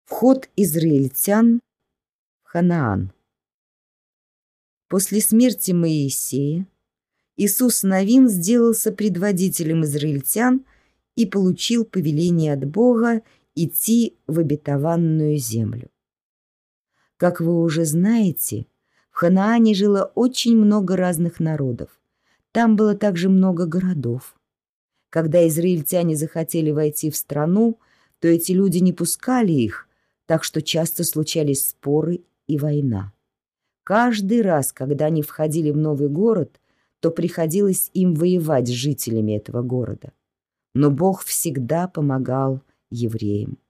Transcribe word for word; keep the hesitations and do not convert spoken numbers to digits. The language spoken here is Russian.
Вход израильтян в Ханаан. После смерти Моисея Иисус Навин сделался предводителем израильтян и получил повеление от Бога идти в обетованную землю. Как вы уже знаете, в Ханаане жило очень много разных народов. Там было также много городов. Когда израильтяне захотели войти в страну, то эти люди не пускали их, так что часто случались споры и война. Каждый раз, когда они входили в новый город, то приходилось им воевать с жителями этого города. Но Бог всегда помогал евреям.